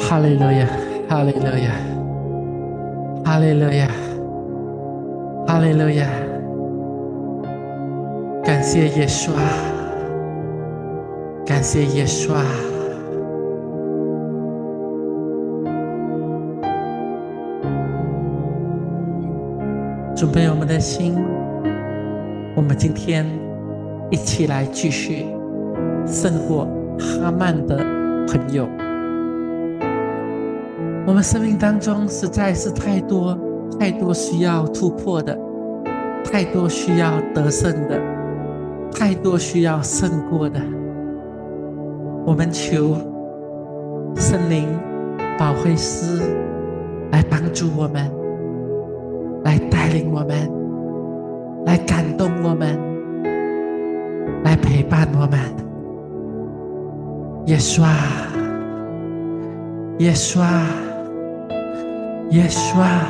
哈利路亚，哈利路亚，哈利路亚，哈利路亚！感谢耶稣啊，感谢耶稣啊！准备我们的心，我们今天一起来继续胜过哈曼的朋友。我们生命当中实在是太多需要突破的，太多需要得胜的，太多需要胜过的。我们求圣灵保惠师来帮助我们，来带领我们，来感动我们，来陪伴我们。耶稣啊，耶稣啊，耶稣啊！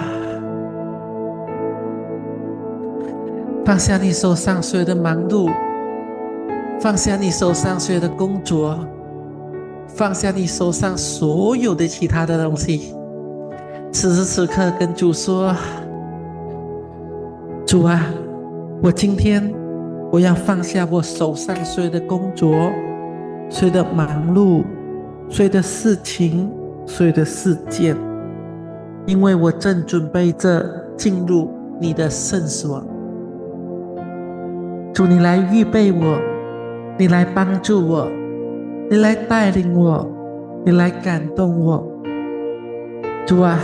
放下你手上所有的忙碌，放下你手上所有的工作，放下你手上所有的其他的东西。此时此刻跟主说，主啊，我今天我要放下我手上所有的工作，所有的忙碌，所有的事情，所有的事件，因为我正准备着进入你的圣所。主，你来预备我，你来帮助我，你来带领我，你来感动我。主啊，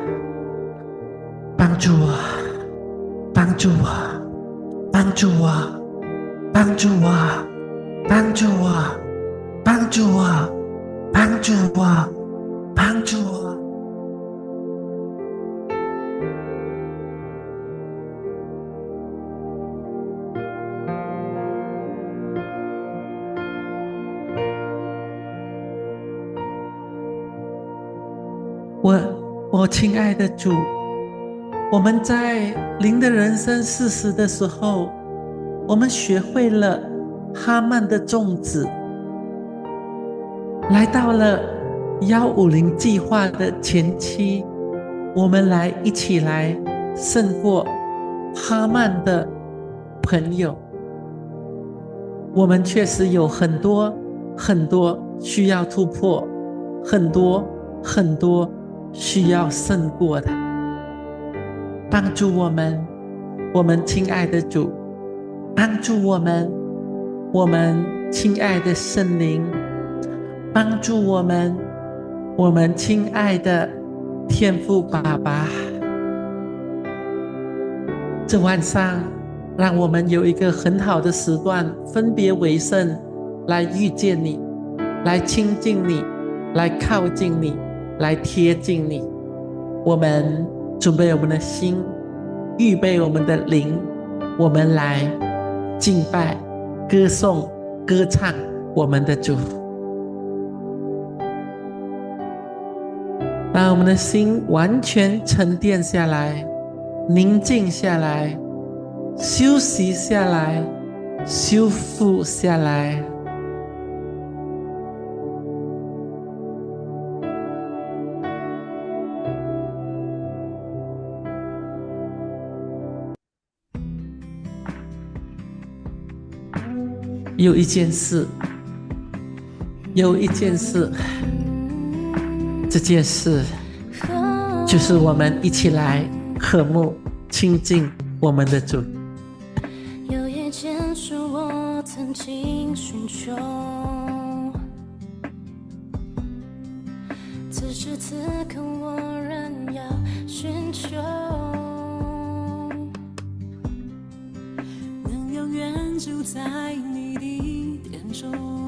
帮助我，帮助我，帮助我，帮助我，帮助我，帮助我，帮助我，帮助我。我亲爱的主，我们在灵的人生40的时候，我们学会了哈曼的种子，来到了150计划的前期，我们一起来胜过哈曼的朋友。我们确实有很多需要突破，很多需要胜过的。帮助我们，我们亲爱的主，帮助我们，我们亲爱的圣灵，帮助我们，我们亲爱的天父爸爸。这晚上让我们有一个很好的时段，分别为圣，来遇见你，来亲近你，来靠近你，来贴近你。我们准备我们的心，预备我们的灵，我们来敬拜、歌颂、歌唱我们的主。让我们的心完全沉淀下来，宁静下来，休息下来，修复下来。有一件事，这件事就是我们一起来渴慕亲近我们的主。 有一件事我曾经寻求，此时此刻我仍要寻求，能永远住在你的殿中，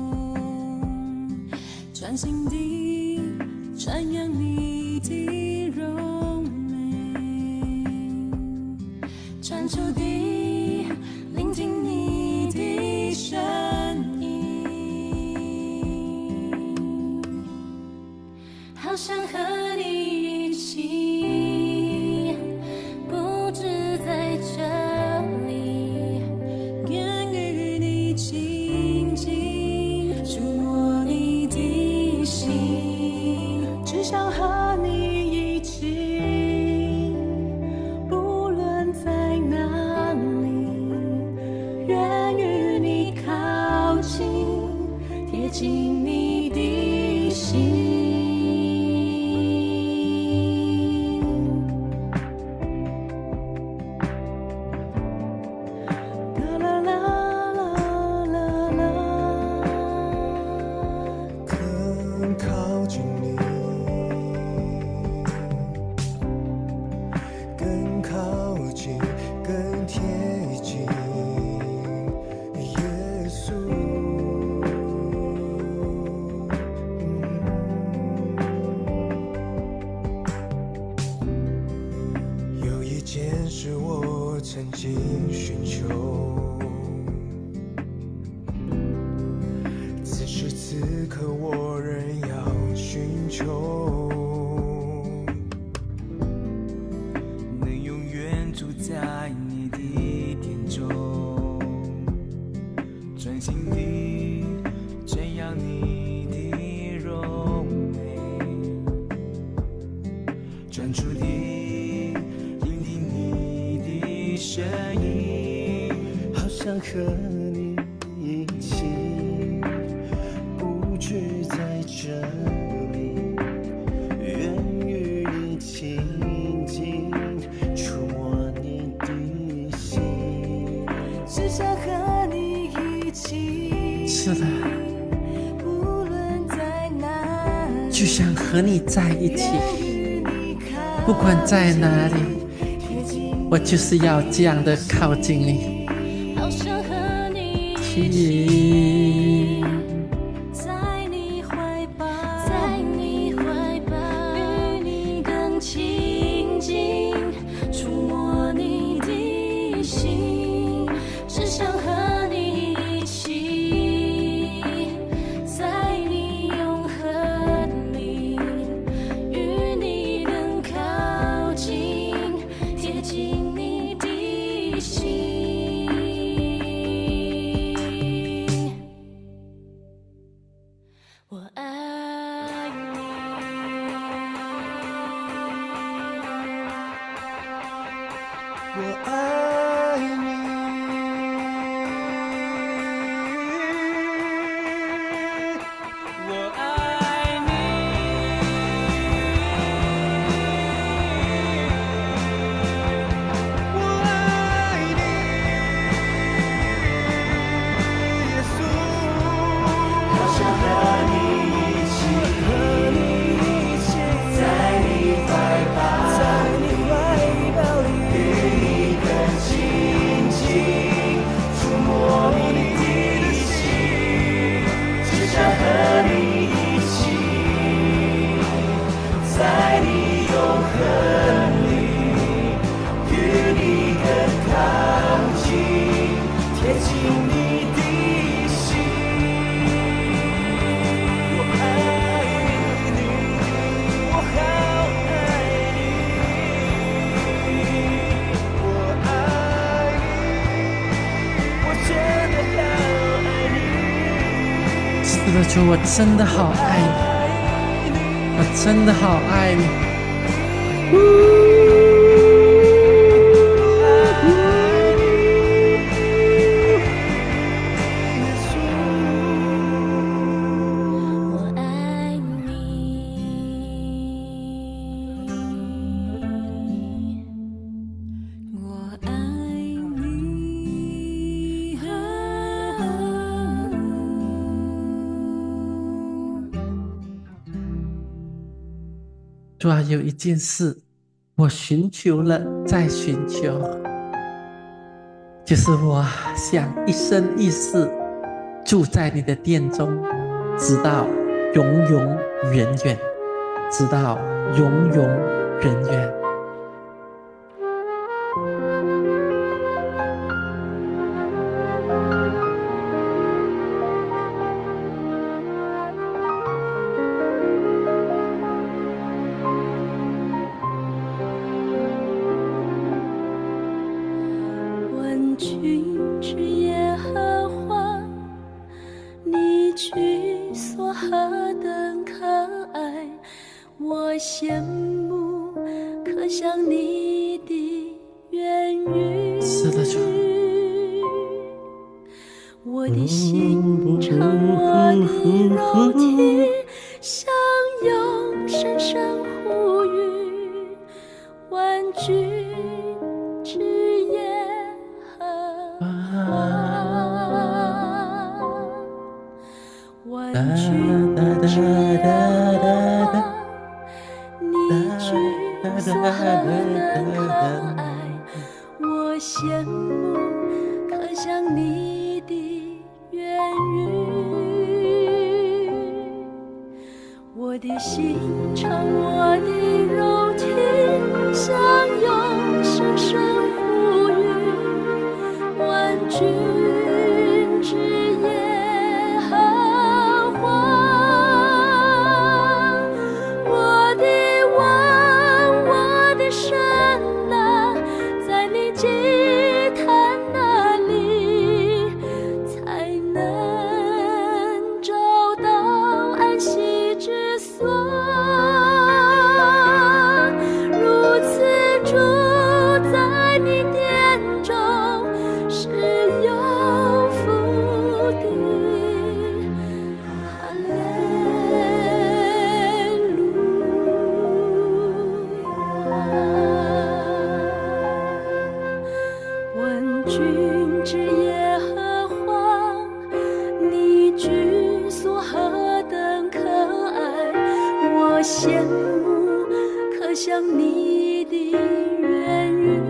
专心地瞻仰你的荣美，专注地聆听你的声音，好想和你一起不止在这里，愿与你亲近，触摸你的心，至少紧寻求。此时此刻，我仍要寻求，能永远住在你的殿中，专心地瞻仰你的荣美，专注地聆听你的声音，好想和你一起不聚在这里，愿与你亲近，触摸你的心，只想和你一起。 是的， 无论在哪里， 就想和你在一起，不管在哪里，我就是要这样的靠近你。 好想和你一起， 在你怀抱，在你怀抱，与你更亲近，触摸你的心，只想和你一起，在你永恒里，与你更靠近，贴近你的心。我爱你， 我爱你，我爱你，我爱你，耶稣，好想和你一起，在你怀抱，在你怀抱里，与你更亲近，触摸你的心，只想和你一起，在你永恒里，与你更靠近，贴近你的心。我爱你，我好爱你，我爱你，我真的好爱你。 是的，主，我真的好爱你，我真的好爱你。 我爱你，我爱你， 主啊，有一件事我寻求了再寻求，就是我想一生一世住在你的殿中，直到永永远远，直到永永远远。 万军之耶和华，你居所何等可爱，我羡慕可想你的言语。 是的，主， 我的心肠，我的肉体，相拥深深呼吁，万军之耶和华，万军之耶和华，你居所何等可爱，我羡慕可想你的言语，我的心肠，我的肉体，相拥深深呼吁， 羡慕，可想你的言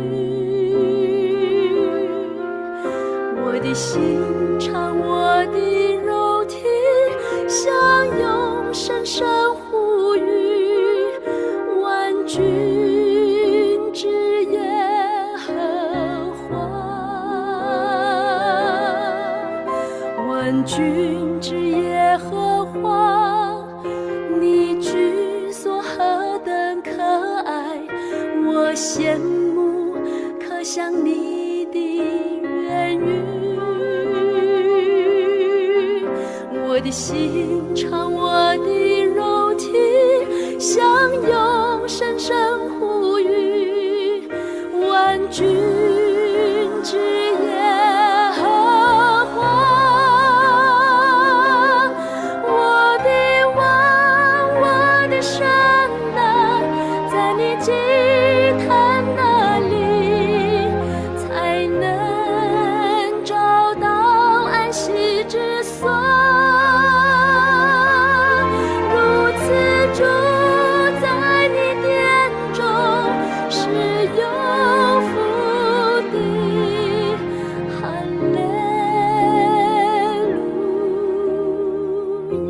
语。我的心肠，我的肉体，相拥深深呼吁，万军之耶和华，万军之耶和华，你居所何等可爱，我羡慕，可想你的言语。我的心肠，我的肉体，相拥深深呼吁，万军之耶和华，我的王，我的神啊，在你祭坛那里，才能找到安息之所。住在你殿中是有福的，哈利路亚。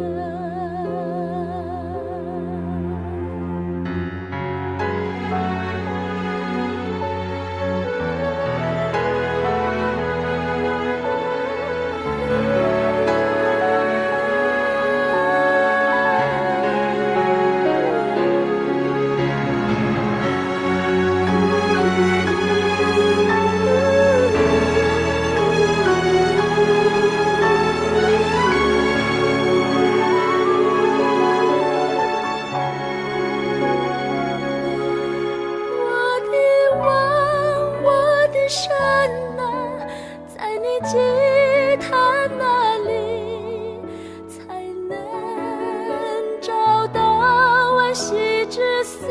神啊，在你祭坛那里，才能找到安息之所。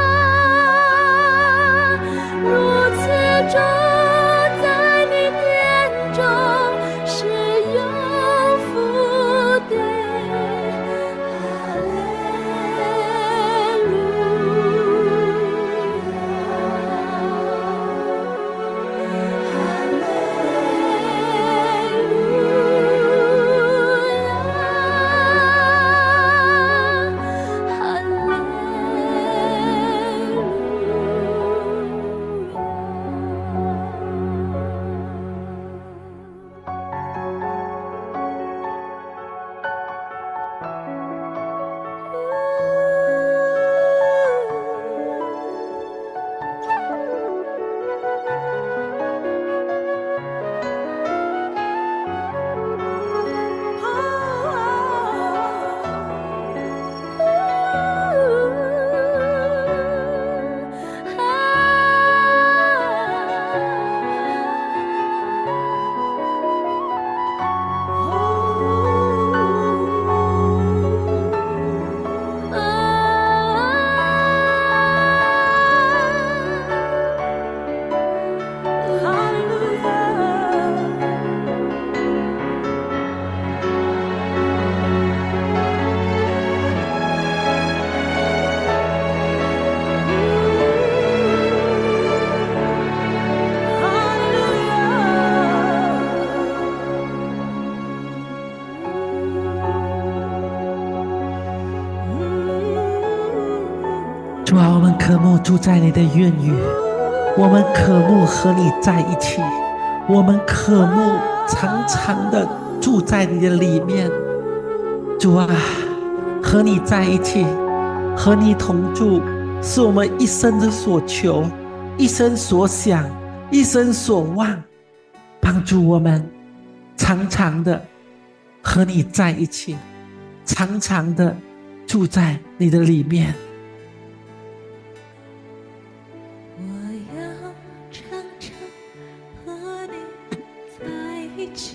如此住在你殿中是有福的，哈利路主啊，我们渴慕住在你的院宇，我们渴慕和你在一起，我们渴慕常常的住在你的里面。主啊，和你在一起，和你同住，是我们一生的所求，一生所想，一生所望。帮助我们常常的和你在一起，常常的住在你的里面。 我要常常和你在一起，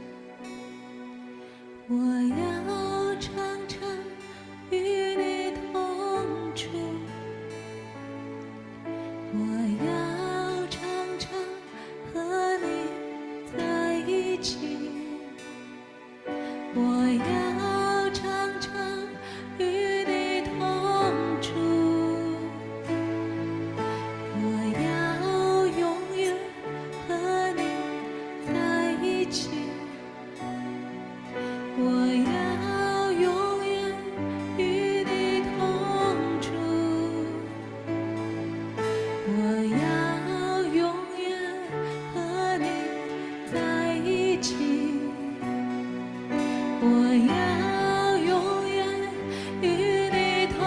我要常常与你同住，我要常常和你在一起，我要常常与你同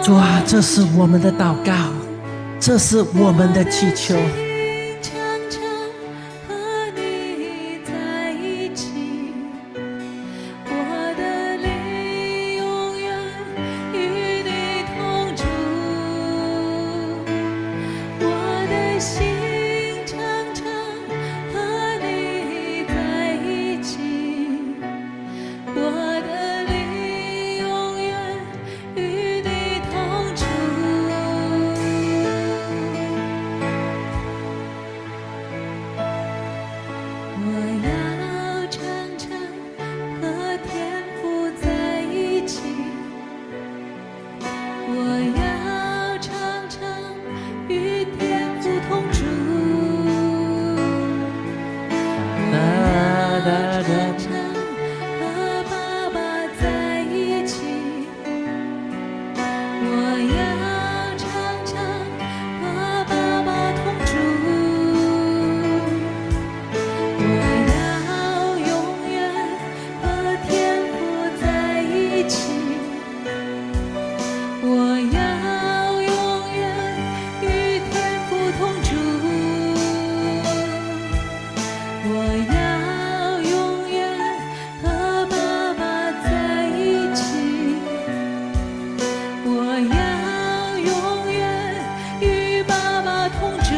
主啊，这是我们的祷告，这是我们的祈求。 常常和你在一起，我的灵永远与你同住，我的心常常和你在一起，我的灵永远与你同住。我要常常和天父在一起，我要常常与天父同住，我要常常和爸爸在一起，我要常常和爸爸同住。我要永远和天父在一起，我要永远与天父同住，我要永远和爸爸在一起，我要永远与爸爸同住。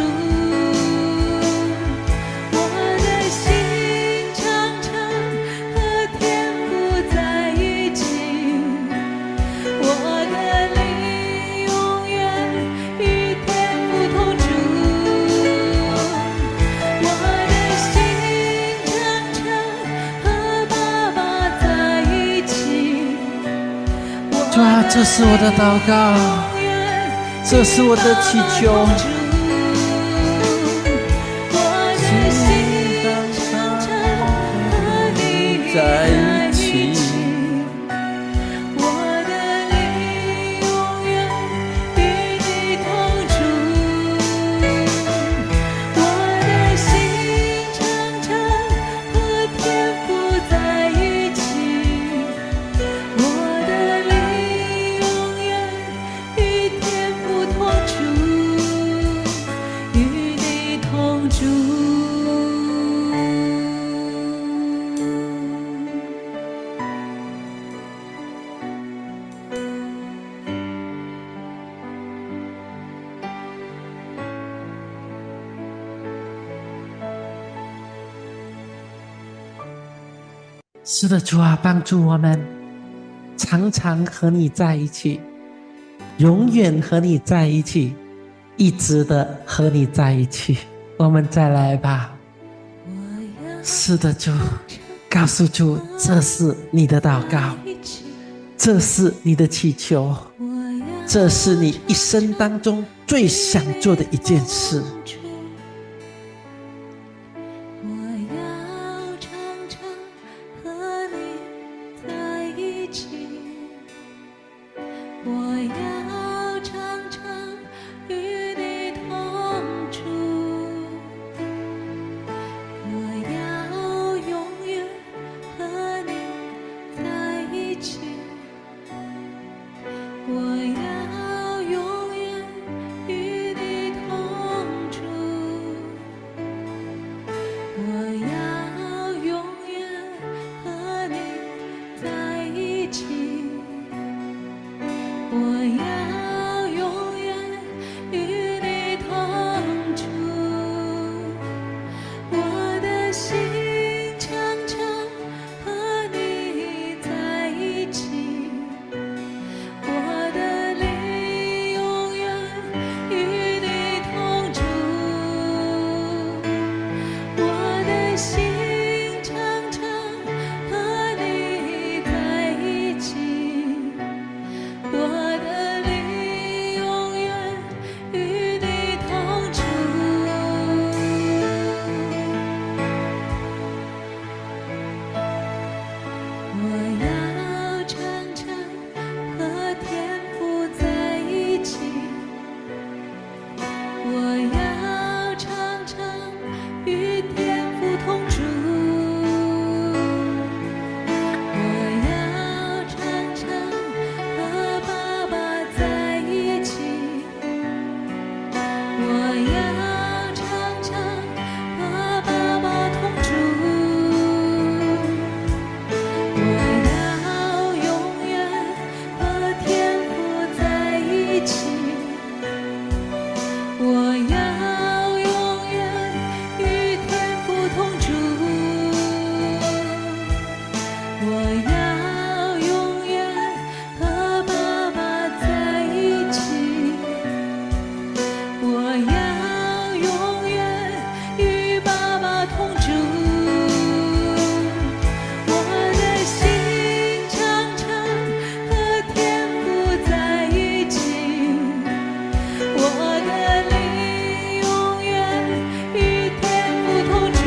我的心常常和天父在一起，我的灵永远与天父同住。我的心常常和爸爸在一起， 主啊，这是我的祷告，这是我的祈求。 我的心常常和你在一起，我的灵永远与你同住，我的心常常和天父在一起，我的灵永远与天父同住，与你同住。 是的，主啊，帮助我们常常和你在一起，永远和你在一起，一直的和你在一起。我们再来吧。是的，主，告诉主，这是你的祷告，这是你的祈求，这是你一生当中最想做的一件事。 我要常常和你在一起，我要常常与你同住，我要永远和你在一起，我要永远与你同住。 起。我要永远与天父同住，我要永远和爸爸在一起，我要永远与爸爸同住。我的心常常和天父在一起，我的灵永远与天父同住。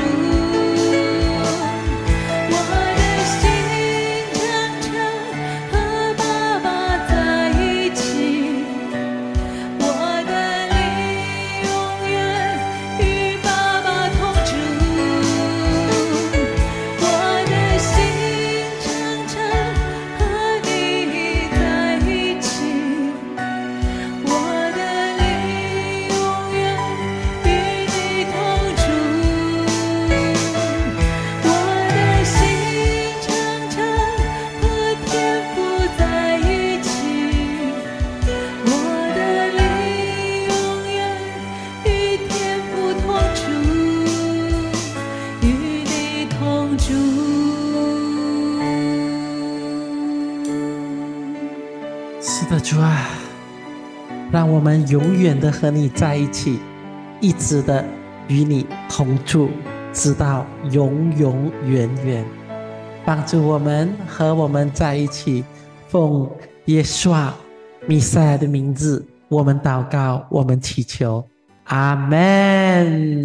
我的心常常和爸爸在一起，我的灵永远与爸爸同住。我的心常常和你在一起，我的灵永远与你同住。我的心常常和天父在一起，我的灵永远与天父同住，与你同住。 是的，主啊，让我们永远的和你在一起，一直的与你同住，直到永永远远。帮助我们和我们在一起，奉耶稣弥赛亚的名字，我们祷告，我们祈求，阿们。